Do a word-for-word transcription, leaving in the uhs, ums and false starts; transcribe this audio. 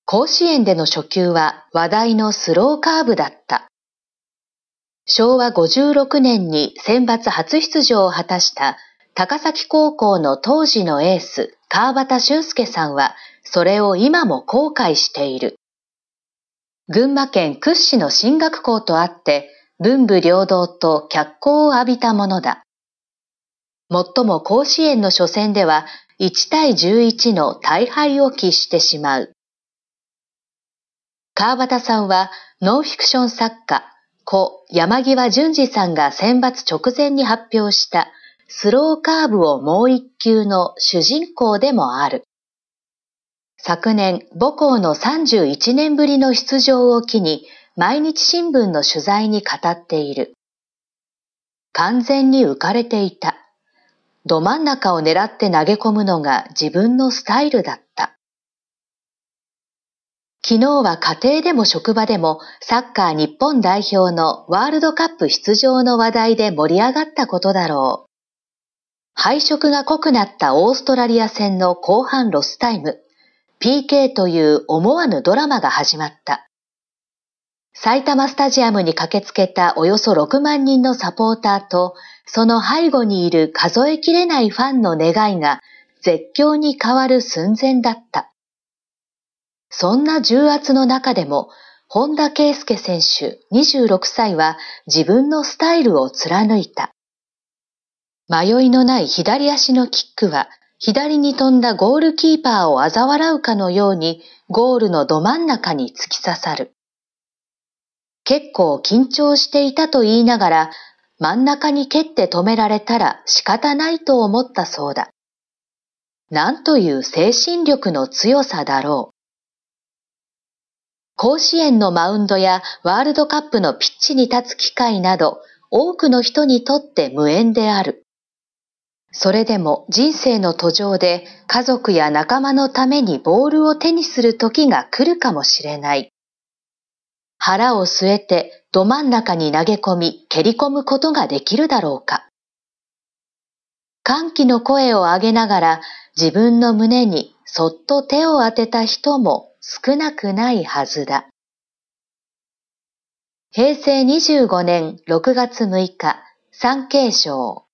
甲子園での初球は話題のスローカーブだった。しょうわごじゅうろくねんに選抜初出場を果たした高崎高校の当時のエース、川端俊介さんは、それを今も後悔している。群馬県屈指の進学校とあって、文武両道と脚光を浴びたものだ。もっとも甲子園の初戦ではいちたいじゅういちの大敗を喫してしまう。川端さんはノンフィクション作家、故山際淳二さんが選抜直前に発表したスローカーブをもう一球の主人公でもある。昨年、母校のさんじゅういちねんぶりの出場を機に、毎日新聞の取材に語っている。完全に浮かれていた。ど真ん中を狙って投げ込むのが自分のスタイルだった。昨日は家庭でも職場でもサッカー日本代表のワールドカップ出場の話題で盛り上がったことだろう。配色が濃くなったオーストラリア戦の後半ロスタイム。ピーケー という思わぬドラマが始まった。埼玉スタジアムに駆けつけたおよそろくまんにんのサポーターと、その背後にいる数えきれないファンの願いが絶叫に変わる寸前だった。そんな重圧の中でも、本田圭佑選手にじゅうろくさいは自分のスタイルを貫いた。迷いのない左足のキックは、左に飛んだゴールキーパーを嘲笑うかのようにゴールのど真ん中に突き刺さる。結構緊張していたと言いながら真ん中に蹴って止められたら仕方ないと思ったそうだ。なんという精神力の強さだろう。甲子園のマウンドやワールドカップのピッチに立つ機会など多くの人にとって無縁である。それでも人生の途上で家族や仲間のためにボールを手にする時が来るかもしれない。腹を据えてど真ん中に投げ込み蹴り込むことができるだろうか。歓喜の声を上げながら自分の胸にそっと手を当てた人も少なくないはずだ。へいせいにじゅうごねんろくがつむいか、産経省。